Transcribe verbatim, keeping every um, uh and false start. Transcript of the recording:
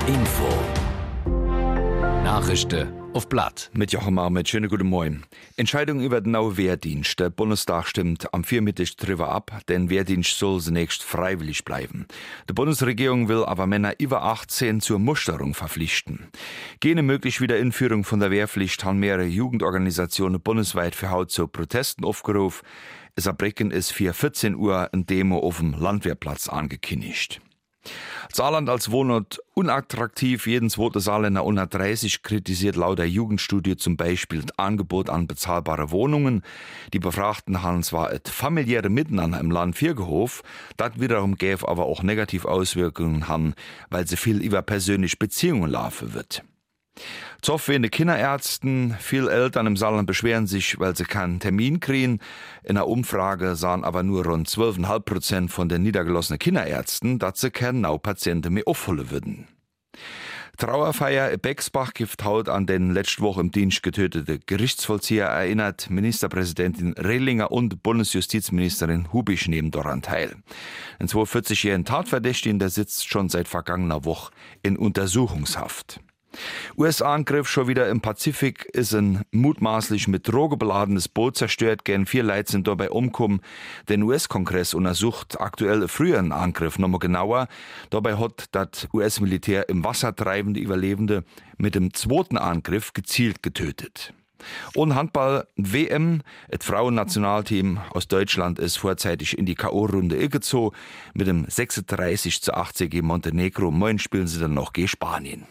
Info. Nachrichten auf Blatt. Mit Joachim Ahmed, schönen guten Morgen. Entscheidung über den neuen Wehrdienst. Der Bundestag stimmt am Vormittag drüber ab, denn Wehrdienst soll zunächst freiwillig bleiben. Die Bundesregierung will aber Männer über achtzehn zur Musterung verpflichten. Gene möglich Wiedereinführung von der Wehrpflicht haben mehrere Jugendorganisationen bundesweit für heute zu Protesten aufgerufen. In Saarbrücken ist für vierzehn Uhr ein Demo auf dem Landwehrplatz angekündigt. Saarland als Wohnort unattraktiv. Jeden zweite Saarländer unter dreißig kritisiert laut der Jugendstudie zum Beispiel das Angebot an bezahlbare Wohnungen. Die Befragten haben zwar das familiäre Miteinander im Land vorgehoben, das wiederum gäbe aber auch negative Auswirkungen haben, weil sie viel über persönliche Beziehungen laufen wird. Zoffwehende Kinderärzten, viele Eltern im Saarland beschweren sich, weil sie keinen Termin kriegen. In einer Umfrage sahen aber nur rund zwölf Komma fünf Prozent von den niedergelassenen Kinderärzten, dass sie keine Nau-Patienten mehr aufholen würden. Trauerfeier in Bexbach gibt heute an den letzte Woche im Dienst getötete Gerichtsvollzieher erinnert. Ministerpräsidentin Rehlinger und Bundesjustizministerin Hubisch nehmen daran teil. Ein zweiundvierzigjährigen Tatverdächtigen, der sitzt schon seit vergangener Woche in Untersuchungshaft. U S-Angriff schon wieder im Pazifik, ist ein mutmaßlich mit Droge beladenes Boot zerstört, gern vier Leute sind dabei umgekommen. Der U S-Kongress untersucht aktuell früheren Angriff nochmal genauer. Dabei hat das U S-Militär im Wasser treibende Überlebende mit dem zweiten Angriff gezielt getötet. Und Handball-W M, das Frauennationalteam aus Deutschland ist vorzeitig in die K O-Runde gezogen. Mit dem sechsunddreißig zu achtzig gegen Montenegro. Morgen spielen sie dann noch gegen Spanien.